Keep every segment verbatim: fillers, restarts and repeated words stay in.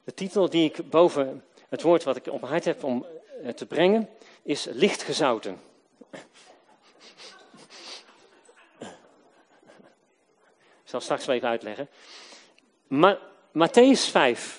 De titel die ik boven het woord wat ik op mijn hart heb om te brengen, is lichtgezouten. Ik zal straks wel even uitleggen. Ma- Mattheüs vijf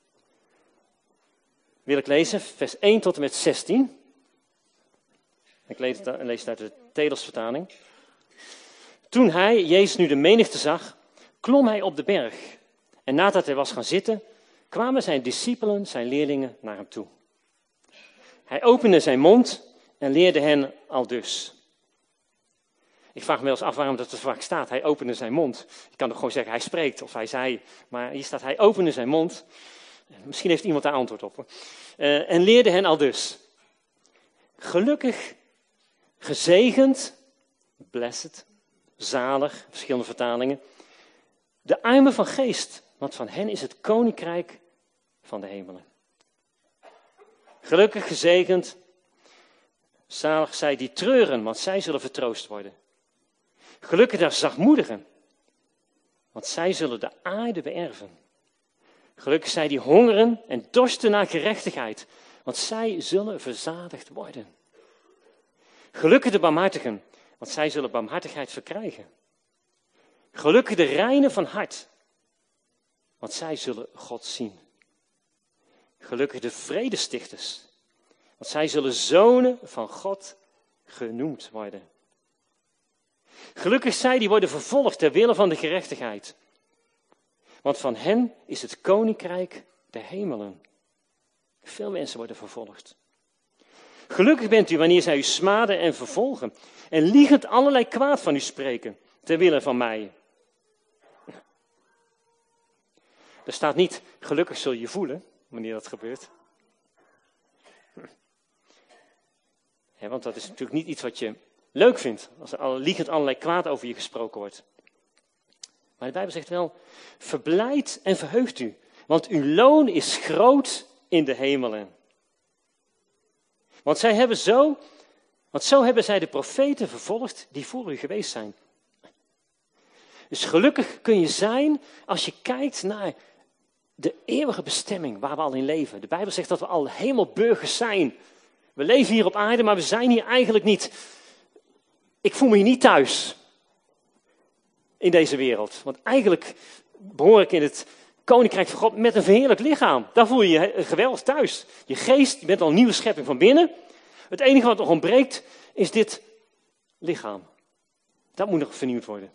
wil ik lezen, vers één tot en met zestien. Ik lees het, lees het uit de Tedelsvertaling. Toen hij, Jezus, nu de menigte zag, klom hij op de berg. En nadat hij was gaan zitten, kwamen zijn discipelen, zijn leerlingen, naar hem toe. Hij opende zijn mond en leerde hen aldus. Ik vraag me wel eens af waarom dat er vaak staat. Hij opende zijn mond. Je kan toch gewoon zeggen, hij spreekt of hij zei. Maar hier staat, hij opende zijn mond. Misschien heeft iemand daar antwoord op. Uh, en leerde hen aldus. Gelukkig, gezegend, blessed, zalig, verschillende vertalingen. De armen van geest, want van hen is het koninkrijk van de hemelen. Gelukkig, gezegend, zalig zij die treuren, want zij zullen vertroost worden. Gelukkig de zachtmoedigen, want zij zullen de aarde beërven. Gelukkig zij die hongeren en dorsten naar gerechtigheid, want zij zullen verzadigd worden. Gelukkig de barmhartigen, want zij zullen barmhartigheid verkrijgen. Gelukkig de reinen van hart, want zij zullen God zien. Gelukkig de vredestichters, want zij zullen zonen van God genoemd worden. Gelukkig zij die worden vervolgd ter wille van de gerechtigheid, want van hen is het koninkrijk der hemelen. Veel mensen worden vervolgd. Gelukkig bent u wanneer zij u smaden en vervolgen en liegend allerlei kwaad van u spreken ter wille van mij. Er staat niet, gelukkig zul je je voelen wanneer dat gebeurt. Ja, want dat is natuurlijk niet iets wat je leuk vindt, als er liegend allerlei kwaad over je gesproken wordt. Maar de Bijbel zegt wel, verblijd en verheugt u, want uw loon is groot in de hemelen. Want zij hebben zo, want zo hebben zij de profeten vervolgd die voor u geweest zijn. Dus gelukkig kun je zijn als je kijkt naar de eeuwige bestemming waar we al in leven. De Bijbel zegt dat we al hemelburgers zijn. We leven hier op aarde, maar we zijn hier eigenlijk niet. Ik voel me hier niet thuis in deze wereld. Want eigenlijk behoor ik in het koninkrijk van God met een verheerlijk lichaam. Daar voel je je geweldig thuis. Je geest, je bent al een nieuwe schepping van binnen. Het enige wat nog ontbreekt is dit lichaam. Dat moet nog vernieuwd worden.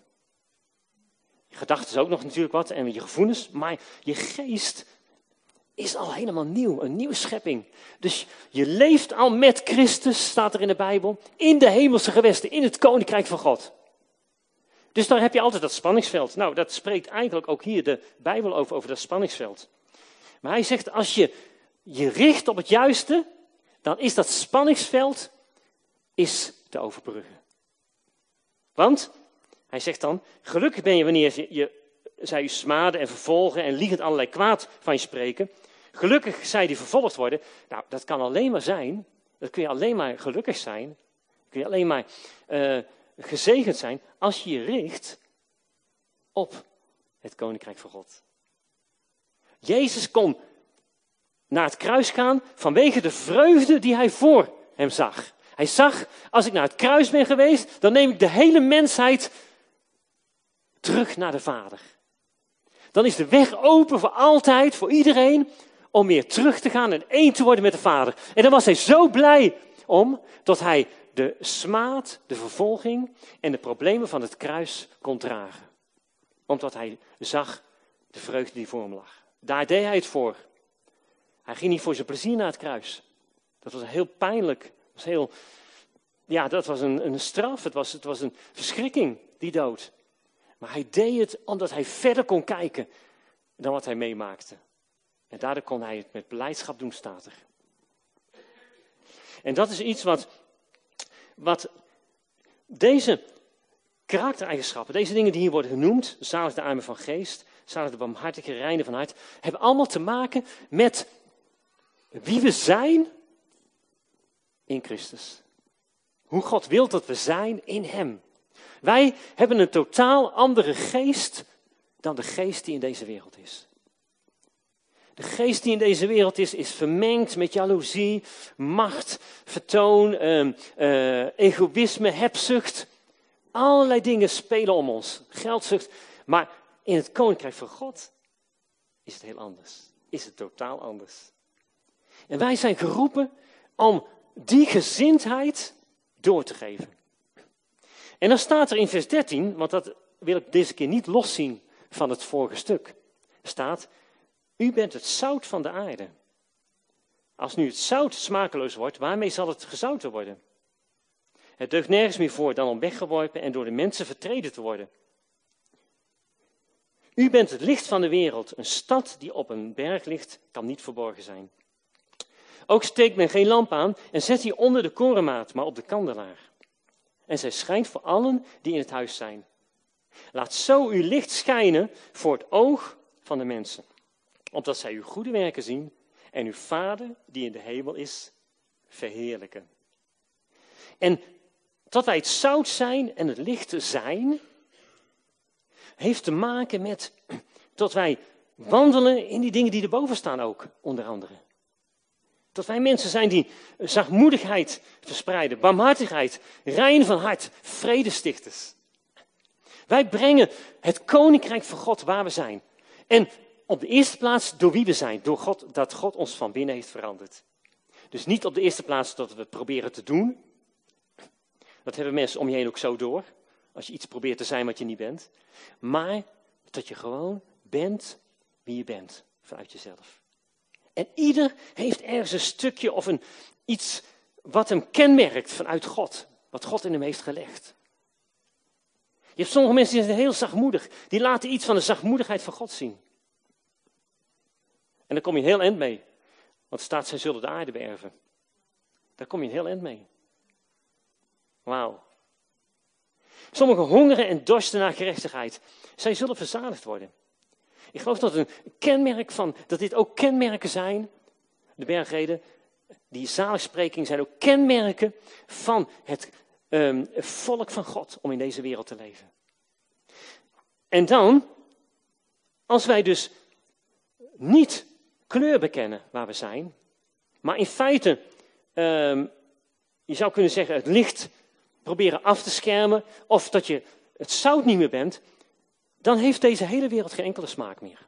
Je gedachten is ook nog natuurlijk wat en je gevoelens. Maar je geest is al helemaal nieuw. Een nieuwe schepping. Dus je leeft al met Christus, staat er in de Bijbel. In de hemelse gewesten, in het koninkrijk van God. Dus daar heb je altijd dat spanningsveld. Nou, dat spreekt eigenlijk ook hier de Bijbel over, over dat spanningsveld. Maar hij zegt, als je je richt op het juiste, dan is dat spanningsveld is te overbruggen. Want, hij zegt dan, gelukkig ben je wanneer je, je, zij je smaden en vervolgen en liegend allerlei kwaad van je spreken. Gelukkig zij die vervolgd worden. Nou, dat kan alleen maar zijn, dat kun je alleen maar gelukkig zijn, kun je alleen maar uh, gezegend zijn als je je richt op het koninkrijk van God. Jezus kon naar het kruis gaan vanwege de vreugde die hij voor hem zag. Hij zag, als ik naar het kruis ben geweest, dan neem ik de hele mensheid terug naar de Vader. Dan is de weg open voor altijd, voor iedereen, om weer terug te gaan en één te worden met de Vader. En daar was hij zo blij om, dat hij de smaad, de vervolging en de problemen van het kruis kon dragen. Omdat hij zag de vreugde die voor hem lag. Daar deed hij het voor. Hij ging niet voor zijn plezier naar het kruis. Dat was heel pijnlijk. Dat was, heel, ja, dat was een, een straf. Het was, het was een verschrikking, die dood. Maar hij deed het omdat hij verder kon kijken dan wat hij meemaakte. En daardoor kon hij het met blijdschap doen, staat er. En dat is iets wat, wat deze karaktereigenschappen, deze dingen die hier worden genoemd, zalig de armen van geest, zalig de barmhartige, reine van hart, hebben allemaal te maken met wie we zijn in Christus. Hoe God wil dat we zijn in hem. Wij hebben een totaal andere geest dan de geest die in deze wereld is. De geest die in deze wereld is, is vermengd met jaloezie, macht, vertoon, uh, uh, egoïsme, hebzucht. Allerlei dingen spelen om ons. Geldzucht. Maar in het koninkrijk van God is het heel anders. Is het totaal anders. En wij zijn geroepen om die gezindheid door te geven. En dan staat er in vers dertien, want dat wil ik deze keer niet loszien van het vorige stuk. Er staat, u bent het zout van de aarde. Als nu het zout smakeloos wordt, waarmee zal het gezouten worden? Het deugt nergens meer voor dan om weggeworpen en door de mensen vertreden te worden. U bent het licht van de wereld. Een stad die op een berg ligt, kan niet verborgen zijn. Ook steekt men geen lamp aan en zet die onder de korenmaat, maar op de kandelaar. En zij schijnt voor allen die in het huis zijn. Laat zo uw licht schijnen voor het oog van de mensen, opdat zij uw goede werken zien en uw Vader die in de hemel is, verheerlijken. En dat wij het zout zijn en het licht zijn, heeft te maken met dat wij wandelen in die dingen die erboven staan ook, onder andere. Dat wij mensen zijn die zachtmoedigheid verspreiden, barmhartigheid, rein van hart, vredestichters. Wij brengen het koninkrijk van God waar we zijn. En op de eerste plaats door wie we zijn, door God, dat God ons van binnen heeft veranderd. Dus niet op de eerste plaats dat we het proberen te doen. Dat hebben mensen om je heen ook zo door. Als je iets probeert te zijn wat je niet bent. Maar dat je gewoon bent wie je bent, vanuit jezelf. En ieder heeft ergens een stukje of een, iets wat hem kenmerkt vanuit God. Wat God in hem heeft gelegd. Je hebt sommige mensen die zijn heel zachtmoedig. Die laten iets van de zachtmoedigheid van God zien. En daar kom je een heel eind mee. Want er staat, zij zullen de aarde beërven. Daar kom je een heel eind mee. Wauw. Sommigen hongeren en dorsten naar gerechtigheid. Zij zullen verzadigd worden. Ik geloof dat een kenmerk van, dat dit ook kenmerken zijn, de bergreden, die zaligspreking zijn ook kenmerken van het um, volk van God om in deze wereld te leven. En dan, als wij dus niet kleur bekennen waar we zijn, maar in feite, um, je zou kunnen zeggen, het licht proberen af te schermen, of dat je het zout niet meer bent, dan heeft deze hele wereld geen enkele smaak meer.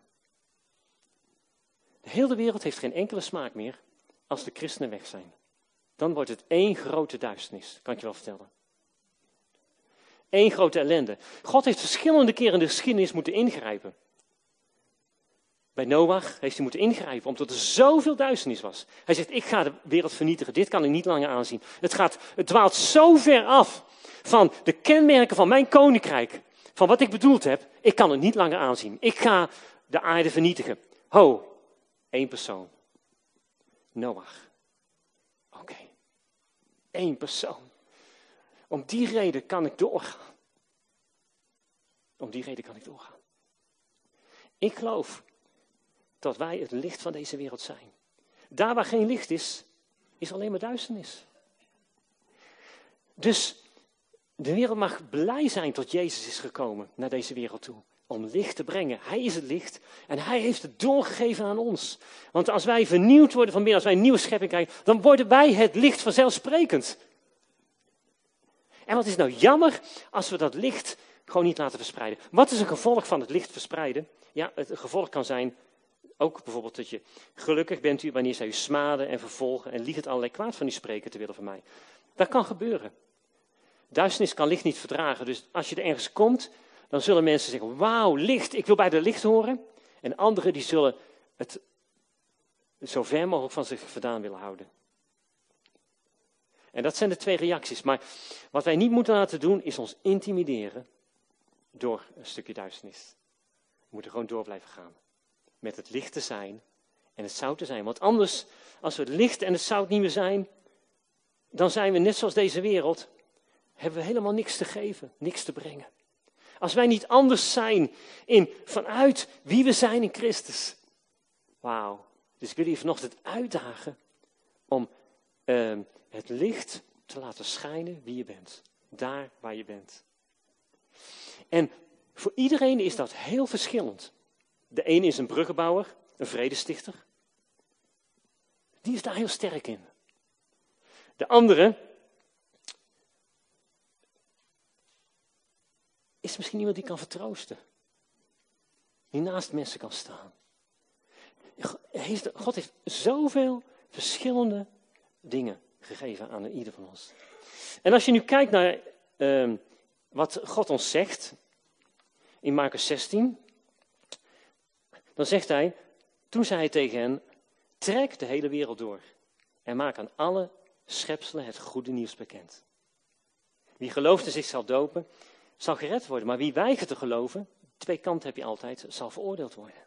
De hele wereld heeft geen enkele smaak meer als de christenen weg zijn. Dan wordt het één grote duisternis, kan ik je wel vertellen. Eén grote ellende. God heeft verschillende keren in de geschiedenis moeten ingrijpen. Bij Noach heeft hij moeten ingrijpen, omdat er zoveel duisternis was. Hij zegt, ik ga de wereld vernietigen, dit kan ik niet langer aanzien. Het, gaat, het dwaalt zo ver af van de kenmerken van mijn koninkrijk, van wat ik bedoeld heb, ik kan het niet langer aanzien. Ik ga de aarde vernietigen. Ho, één persoon. Noach. Oké, okay. Eén persoon. Om die reden kan ik doorgaan. Om die reden kan ik doorgaan. Ik geloof dat wij het licht van deze wereld zijn. Daar waar geen licht is, is alleen maar duisternis. Dus de wereld mag blij zijn tot Jezus is gekomen naar deze wereld toe. Om licht te brengen. Hij is het licht en hij heeft het doorgegeven aan ons. Want als wij vernieuwd worden van binnen, als wij een nieuwe schepping krijgen, dan worden wij het licht vanzelfsprekend. En wat is nou jammer als we dat licht gewoon niet laten verspreiden. Wat is een gevolg van het licht verspreiden? Ja, het gevolg kan zijn ook bijvoorbeeld dat je gelukkig bent u wanneer zij u smaden en vervolgen en liegend allerlei kwaad van u spreken te willen van mij. Dat kan gebeuren. Duisternis kan licht niet verdragen, dus als je er ergens komt, dan zullen mensen zeggen, wauw, licht, ik wil bij de licht horen. En anderen die zullen het zo ver mogelijk van zich vandaan willen houden. En dat zijn de twee reacties. Maar wat wij niet moeten laten doen, is ons intimideren door een stukje duisternis. We moeten gewoon door blijven gaan. Met het licht te zijn en het zout te zijn. Want anders, als we het licht en het zout niet meer zijn, dan zijn we net zoals deze wereld, hebben we helemaal niks te geven, niks te brengen. Als wij niet anders zijn in, vanuit wie we zijn in Christus. Wauw. Dus ik wil je vanochtend uitdagen om uh, het licht te laten schijnen wie je bent. Daar waar je bent. En voor iedereen is dat heel verschillend. De ene is een bruggenbouwer, een vredestichter. Die is daar heel sterk in. De andere is misschien iemand die kan vertroosten. Die naast mensen kan staan. God heeft zoveel verschillende dingen gegeven aan ieder van ons. En als je nu kijkt naar uh, wat God ons zegt, in Markus zestien, dan zegt hij, toen zei hij tegen hen, trek de hele wereld door en maak aan alle schepselen het goede nieuws bekend. Wie gelooft en zich zal dopen, zal gered worden. Maar wie weigert te geloven, twee kanten heb je altijd, zal veroordeeld worden.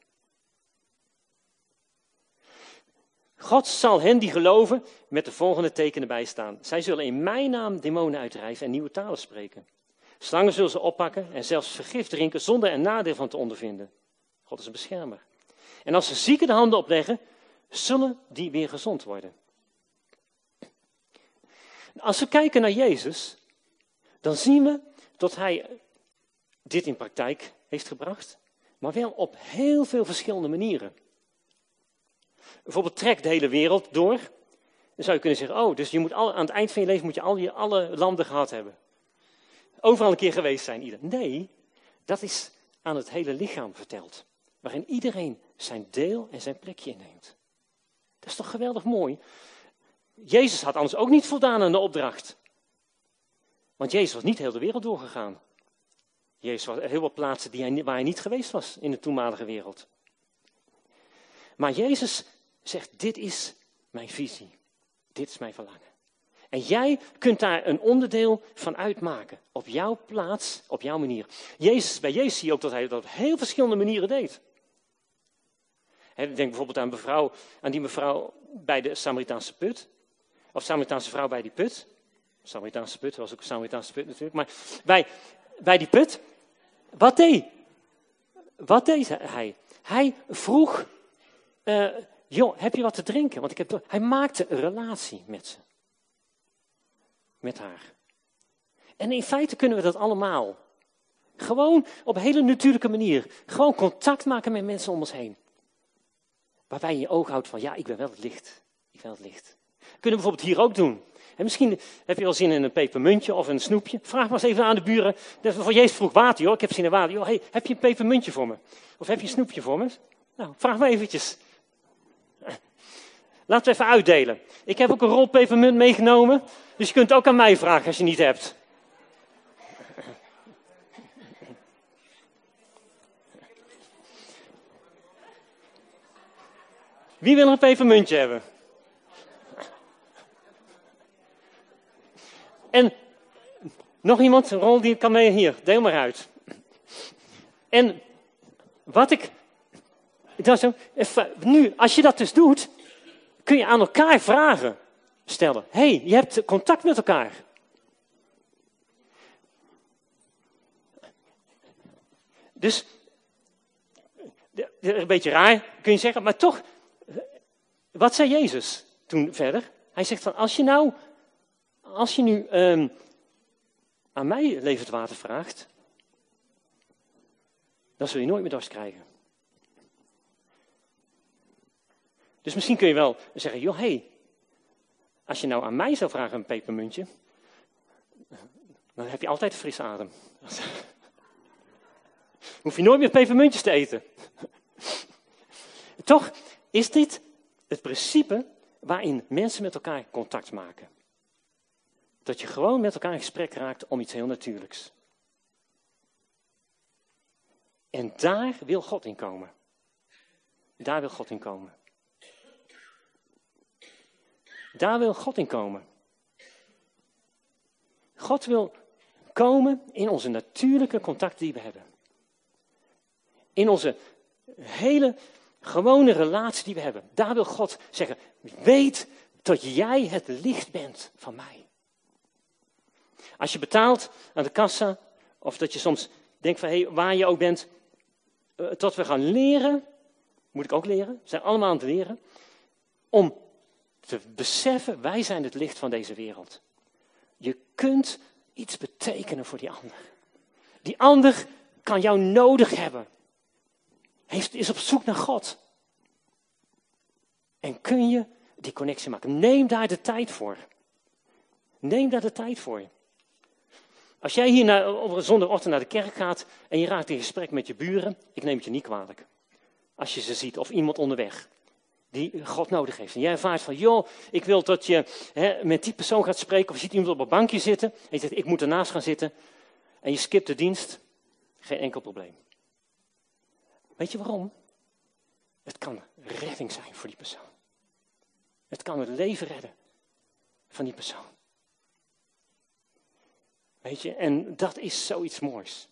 God zal hen die geloven met de volgende tekenen bijstaan. Zij zullen in mijn naam demonen uitdrijven en nieuwe talen spreken. Slangen zullen ze oppakken en zelfs vergif drinken zonder er nadeel van te ondervinden. God is een beschermer. En als ze zieken de handen opleggen, zullen die weer gezond worden. Als we kijken naar Jezus, dan zien we dat hij dit in praktijk heeft gebracht, maar wel op heel veel verschillende manieren. Bijvoorbeeld trek de hele wereld door. Dan zou je kunnen zeggen, oh, dus je moet al, aan het eind van je leven moet je al je, alle landen gehad hebben. Overal een keer geweest zijn, ieder. Nee, dat is aan het hele lichaam verteld. Waarin iedereen zijn deel en zijn plekje inneemt. Dat is toch geweldig mooi? Jezus had anders ook niet voldaan aan de opdracht. Want Jezus was niet heel de wereld doorgegaan. Jezus was heel wat plaatsen die hij, waar hij niet geweest was in de toenmalige wereld. Maar Jezus zegt, dit is mijn visie. Dit is mijn verlangen. En jij kunt daar een onderdeel van uitmaken. Op jouw plaats, op jouw manier. Jezus, bij Jezus zie je ook dat hij dat op heel verschillende manieren deed. He, denk bijvoorbeeld aan, mevrouw, aan die mevrouw bij de Samaritaanse put. Of Samaritaanse vrouw bij die put. Samaritaanse put, was ook een Samaritaanse put natuurlijk. Maar bij, bij die put, wat deed? Wat deed hij? Hij vroeg, uh, joh, heb je wat te drinken? Want ik heb, hij maakte een relatie met ze. Met haar. En in feite kunnen we dat allemaal. Gewoon op een hele natuurlijke manier. Gewoon contact maken met mensen om ons heen. Waarbij je je oog houdt van, ja, ik ben wel het licht. Ik ben het licht. Kunnen we bijvoorbeeld hier ook doen. En misschien heb je wel zin in een pepermuntje of een snoepje. Vraag maar eens even aan de buren. Voor Jezus vroeg water, joh. Ik heb zin in water. Joh, hey, heb je een pepermuntje voor me? Of heb je een snoepje voor me? Nou, vraag maar eventjes. Laten we even uitdelen. Ik heb ook een rol pepermunt meegenomen. Dus je kunt het ook aan mij vragen als je niet hebt. Wie wil een pepermuntje hebben? En nog iemand, een rol die kan mee hier, deel maar uit. En wat ik, dat zo, nu, als je dat dus doet, kun je aan elkaar vragen stellen. Hé, hey, je hebt contact met elkaar. Dus, een beetje raar kun je zeggen, maar toch, wat zei Jezus toen verder? Hij zegt van, als je nou, als je nu um, aan mij levend water vraagt, dan zul je nooit meer dorst krijgen. Dus misschien kun je wel zeggen, joh, hé, hey, als je nou aan mij zou vragen een pepermuntje, dan heb je altijd frisse adem. Hoef je nooit meer pepermuntjes te eten. Toch is dit het principe waarin mensen met elkaar contact maken. Dat je gewoon met elkaar in gesprek raakt om iets heel natuurlijks. En daar wil God in komen. Daar wil God in komen. Daar wil God in komen. God wil komen in onze natuurlijke contacten die we hebben. In onze hele gewone relatie die we hebben. Daar wil God zeggen, weet dat jij het licht bent van mij. Als je betaalt aan de kassa, of dat je soms denkt van, hé, hey, waar je ook bent, tot we gaan leren, moet ik ook leren, we zijn allemaal aan het leren, om te beseffen, wij zijn het licht van deze wereld. Je kunt iets betekenen voor die ander. Die ander kan jou nodig hebben. Heeft, is op zoek naar God. En kun je die connectie maken. Neem daar de tijd voor. Neem daar de tijd voor. Als jij hier naar, op een zondagochtend naar de kerk gaat en je raakt in gesprek met je buren, ik neem het je niet kwalijk. Als je ze ziet of iemand onderweg die God nodig heeft. En jij ervaart van, joh, ik wil dat je hè, met die persoon gaat spreken. Of je ziet iemand op een bankje zitten en je zegt, ik moet ernaast gaan zitten. En je skipt de dienst. Geen enkel probleem. Weet je waarom? Het kan redding zijn voor die persoon. Het kan het leven redden van die persoon. Weet je, en dat is zoiets moois.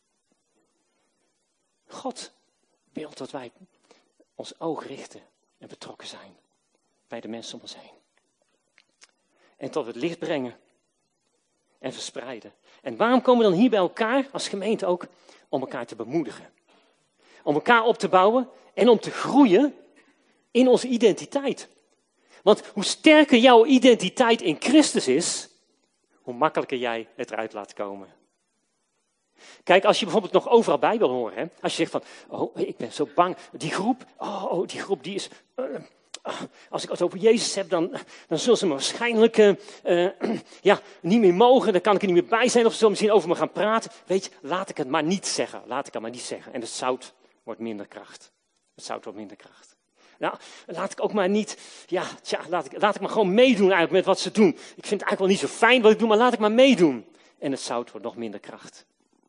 God wil dat wij ons oog richten en betrokken zijn bij de mensen om ons heen. En tot het licht brengen en verspreiden. En waarom komen we dan hier bij elkaar, als gemeente ook, om elkaar te bemoedigen. Om elkaar op te bouwen en om te groeien in onze identiteit. Want hoe sterker jouw identiteit in Christus is, hoe makkelijker jij het eruit laat komen. Kijk, als je bijvoorbeeld nog overal bij wil horen. Hè? Als je zegt van, oh, ik ben zo bang. Die groep, oh, oh die groep die is... Uh, uh, als ik het over Jezus heb, dan, dan zullen ze me waarschijnlijk uh, uh, ja, niet meer mogen. Dan kan ik er niet meer bij zijn. Of ze zullen misschien over me gaan praten. Weet je, laat ik het maar niet zeggen. Laat ik het maar niet zeggen. En het zout wordt minder kracht. Het zout wordt minder kracht. Nou, laat ik ook maar niet, ja, tja, laat ik, laat ik maar gewoon meedoen eigenlijk met wat ze doen. Ik vind het eigenlijk wel niet zo fijn wat ik doe, maar laat ik maar meedoen. En het zout wordt nog minder kracht.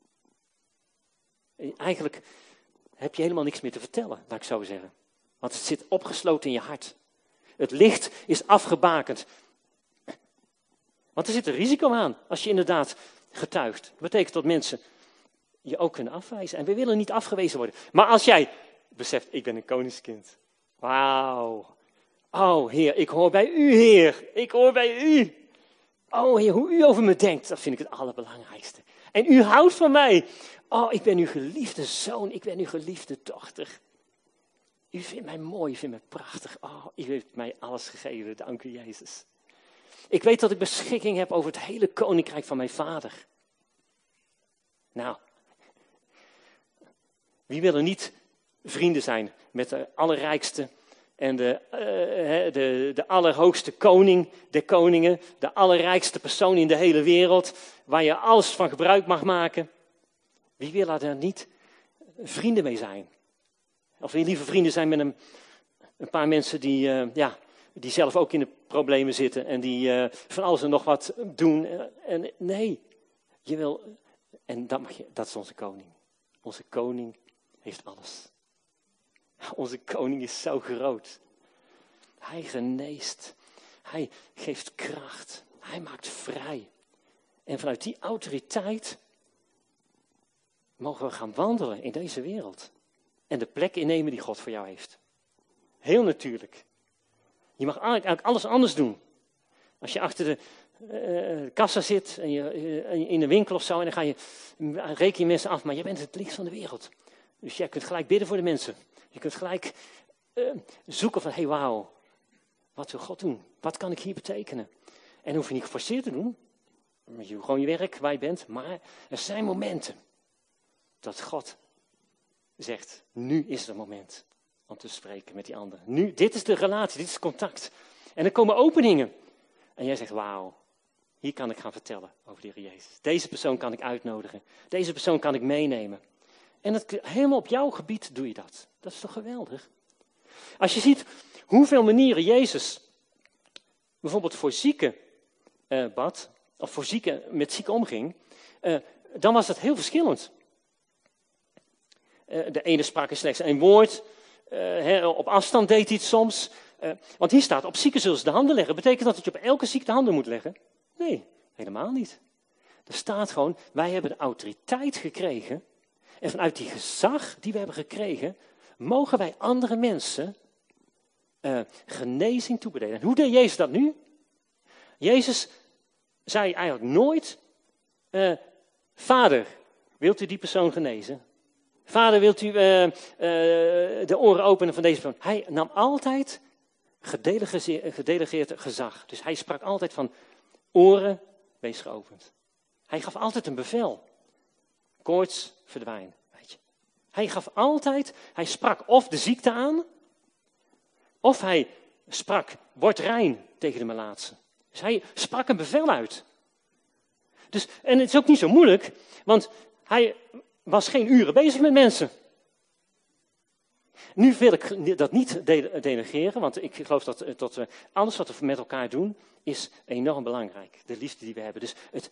Eigenlijk heb je helemaal niks meer te vertellen, laat ik zo zeggen. Want het zit opgesloten in je hart. Het licht is afgebakend. Want er zit een risico aan als je inderdaad getuigt. Dat betekent dat mensen je ook kunnen afwijzen. En we willen niet afgewezen worden. Maar als jij beseft, ik ben een koningskind. Wauw. Oh Heer, ik hoor bij u, Heer. Ik hoor bij u. Oh Heer, hoe u over me denkt, dat vind ik het allerbelangrijkste. En u houdt van mij. Oh, ik ben uw geliefde zoon, ik ben uw geliefde dochter. U vindt mij mooi, u vindt mij prachtig. Oh, u heeft mij alles gegeven, dank u Jezus. Ik weet dat ik beschikking heb over het hele koninkrijk van mijn vader. Nou, wie wil er niet vrienden zijn met de allerrijkste en de, uh, de, de allerhoogste koning der koningen, de allerrijkste persoon in de hele wereld, waar je alles van gebruik mag maken. Wie wil daar niet vrienden mee zijn? Of wil je liever vrienden zijn met een, een paar mensen die, uh, ja, die zelf ook in de problemen zitten en die uh, van alles en nog wat doen. En, nee, je wil, en dat, mag je, dat is onze koning. Onze koning heeft alles. Onze koning is zo groot. Hij geneest. Hij geeft kracht. Hij maakt vrij. En vanuit die autoriteit mogen we gaan wandelen in deze wereld. En de plek innemen die God voor jou heeft. Heel natuurlijk. Je mag eigenlijk alles anders doen. Als je achter de uh, kassa zit en je, uh, in een winkel of zo, en dan ga je, reken je mensen af, maar jij bent het licht van de wereld. Dus jij kunt gelijk bidden voor de mensen. Je kunt gelijk uh, zoeken van, hé hey, wauw, wat wil God doen? Wat kan ik hier betekenen? En dat hoef je niet geforceerd te doen. Je doet gewoon je werk waar je bent. Maar er zijn momenten dat God zegt, nu is het moment om te spreken met die ander. Nu, dit is de relatie, dit is contact. En er komen openingen. En jij zegt, wauw, hier kan ik gaan vertellen over de Heer Jezus. Deze persoon kan ik uitnodigen. Deze persoon kan ik meenemen. En het, helemaal op jouw gebied doe je dat. Dat is toch geweldig? Als je ziet hoeveel manieren Jezus bijvoorbeeld voor zieken uh, bad, of voor zieken met zieken omging, uh, dan was dat heel verschillend. Uh, de ene sprak er slechts één woord, uh, he, op afstand deed hij het soms. Uh, want hier staat, op zieken zullen ze de handen leggen. Betekent dat dat je op elke ziek de handen moet leggen? Nee, helemaal niet. Er staat gewoon, wij hebben de autoriteit gekregen. En vanuit die gezag die we hebben gekregen, mogen wij andere mensen uh, genezing toebedelen. En hoe deed Jezus dat nu? Jezus zei eigenlijk nooit, uh, Vader, wilt u die persoon genezen? Vader, wilt u uh, uh, de oren openen van deze persoon? Hij nam altijd gedelegeerd, gedelegeerd gezag. Dus hij sprak altijd van, oren, wees geopend. Hij gaf altijd een bevel. Koorts, verdwijn. Weet je. Hij gaf altijd, hij sprak of de ziekte aan, of hij sprak, word rein tegen de melaatse. Dus hij sprak een bevel uit. Dus, en het is ook niet zo moeilijk, want hij was geen uren bezig met mensen. Nu wil ik dat niet denegeren, want ik geloof dat, dat we alles wat we met elkaar doen, is enorm belangrijk. De liefde die we hebben. Dus het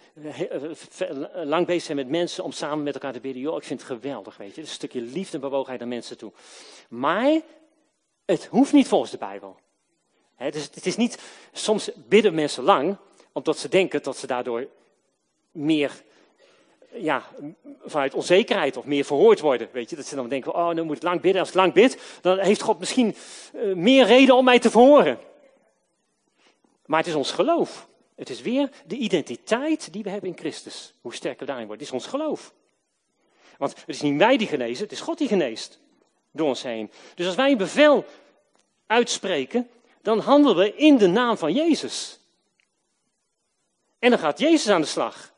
lang bezig zijn met mensen om samen met elkaar te bidden. Joh, ik vind het geweldig, weet je. Het is een stukje liefde en bewogenheid naar mensen toe. Maar het hoeft niet volgens de Bijbel. He, dus het is niet, soms bidden mensen lang, omdat ze denken dat ze daardoor meer, ja, vanuit onzekerheid of meer verhoord worden. Weet je, dat ze dan denken, oh, dan moet ik lang bidden. Als ik lang bid, dan heeft God misschien uh, meer reden om mij te verhoren. Maar het is ons geloof. Het is weer de identiteit die we hebben in Christus. Hoe sterker we daarin worden. Het is ons geloof. Want het is niet wij die genezen, het is God die geneest. Door ons heen. Dus als wij een bevel uitspreken, dan handelen we in de naam van Jezus. En dan gaat Jezus aan de slag.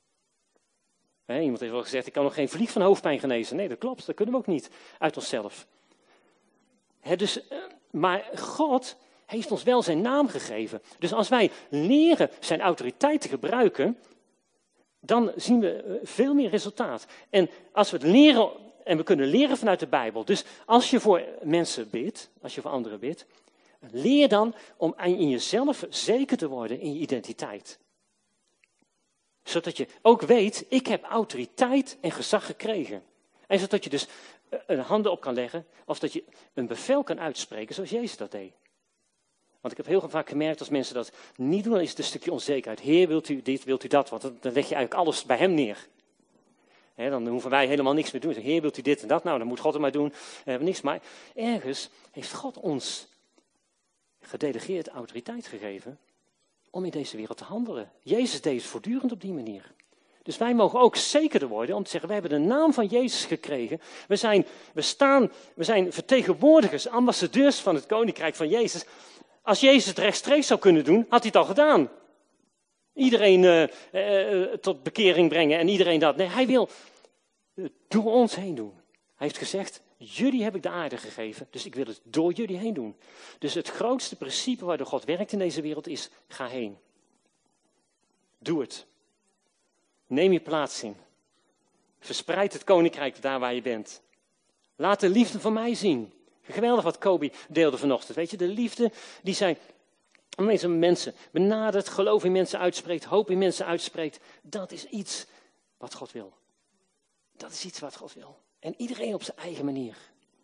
He, iemand heeft wel gezegd, ik kan nog geen vlieg van hoofdpijn genezen. Nee, dat klopt, dat kunnen we ook niet uit onszelf. He, dus, maar God heeft ons wel zijn naam gegeven. Dus als wij leren zijn autoriteit te gebruiken, dan zien we veel meer resultaat. En als we het leren, en we kunnen leren vanuit de Bijbel. Dus als je voor mensen bidt, als je voor anderen bidt, leer dan om in jezelf zeker te worden in je identiteit. Zodat je ook weet, ik heb autoriteit en gezag gekregen. En zodat je dus een handen op kan leggen, of dat je een bevel kan uitspreken zoals Jezus dat deed. Want ik heb heel vaak gemerkt, als mensen dat niet doen, dan is het een stukje onzekerheid. Heer, wilt u dit, wilt u dat? Want dan leg je eigenlijk alles bij hem neer. He, dan hoeven wij helemaal niks meer te doen. Heer, wilt u dit en dat? Nou, dan moet God het maar doen. We hebben niks. Maar ergens heeft God ons gedelegeerd autoriteit gegeven om in deze wereld te handelen. Jezus deed het voortdurend op die manier. Dus wij mogen ook zekerder worden om te zeggen, wij hebben de naam van Jezus gekregen. We zijn, we staan, we zijn vertegenwoordigers, ambassadeurs van het koninkrijk van Jezus. Als Jezus het rechtstreeks zou kunnen doen, had hij het al gedaan. Iedereen uh, uh, tot bekering brengen en iedereen dat. Nee, hij wil uh, door ons heen doen. Hij heeft gezegd, jullie heb ik de aarde gegeven, dus ik wil het door jullie heen doen. Dus het grootste principe waardoor God werkt in deze wereld is, ga heen. Doe het. Neem je plaats in. Verspreid het koninkrijk daar waar je bent. Laat de liefde van mij zien. Geweldig wat Kobi deelde vanochtend. Weet je, de liefde die zij mensen, mensen benadert, geloof in mensen uitspreekt, hoop in mensen uitspreekt. Dat is iets wat God wil. Dat is iets wat God wil. En iedereen op zijn eigen manier.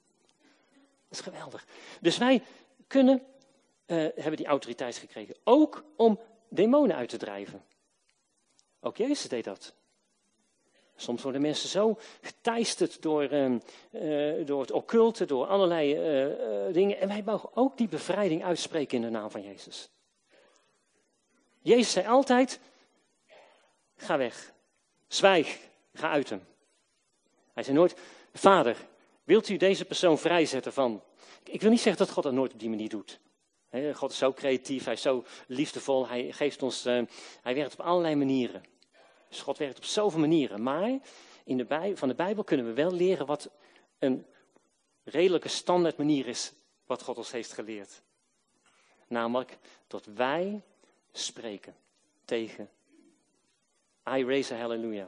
Dat is geweldig. Dus wij kunnen, uh, hebben die autoriteit gekregen. Ook om demonen uit te drijven. Ook Jezus deed dat. Soms worden mensen zo geteisterd door, uh, uh, door het occulte, door allerlei uh, uh, dingen. En wij mogen ook die bevrijding uitspreken in de naam van Jezus. Jezus zei altijd, ga weg. Zwijg, ga uit hem. Hij zei nooit, Vader, wilt u deze persoon vrijzetten van... Ik wil niet zeggen dat God dat nooit op die manier doet. He, God is zo creatief, hij is zo liefdevol, hij geeft ons, uh, hij werkt op allerlei manieren. Dus God werkt op zoveel manieren. Maar in de bij, van de Bijbel kunnen we wel leren wat een redelijke standaard manier is wat God ons heeft geleerd. Namelijk dat wij spreken tegen I raise a hallelujah.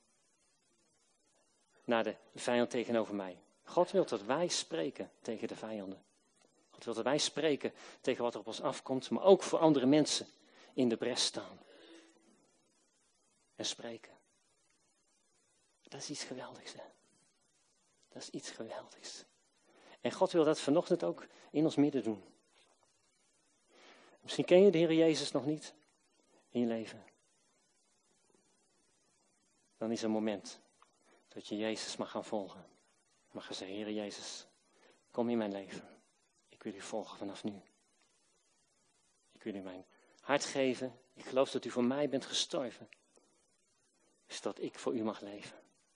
Naar de vijand tegenover mij. God wil dat wij spreken tegen de vijanden. God wil dat wij spreken tegen wat er op ons afkomt, maar ook voor andere mensen in de bres staan. En spreken. Dat is iets geweldigs, hè. Dat is iets geweldigs. En God wil dat vanochtend ook in ons midden doen. Misschien ken je de Heer Jezus nog niet in je leven. Dan is er een moment dat je Jezus mag gaan volgen. Mag je zeggen, Heer Jezus, kom in mijn leven. Ik wil u volgen vanaf nu. Ik wil u mijn hart geven. Ik geloof dat u voor mij bent gestorven. Zodat ik voor u mag leven.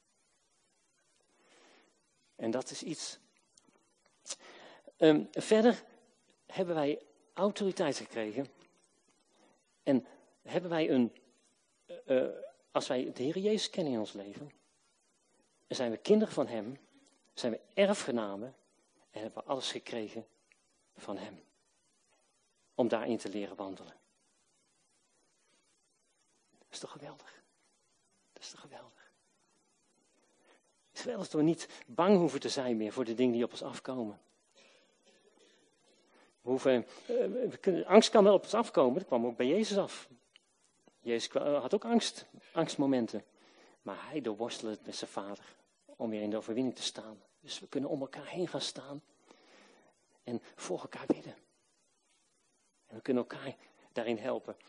En dat is iets. Um, verder hebben wij autoriteit gekregen. En hebben wij een, uh, als wij de Heer Jezus kennen in ons leven, dan zijn we kinderen van hem, zijn we erfgenamen en hebben we alles gekregen van hem. om daarin te leren wandelen. Dat is toch geweldig? Dat is toch geweldig? Het is geweldig dat we niet bang hoeven te zijn meer voor de dingen die op ons afkomen. We hoeven, we kunnen, angst kan wel op ons afkomen, dat kwam ook bij Jezus af. Jezus had ook angst, angstmomenten. Maar hij doorworstelde het met zijn vader om weer in de overwinning te staan. Dus we kunnen om elkaar heen gaan staan en voor elkaar bidden. En we kunnen elkaar daarin helpen.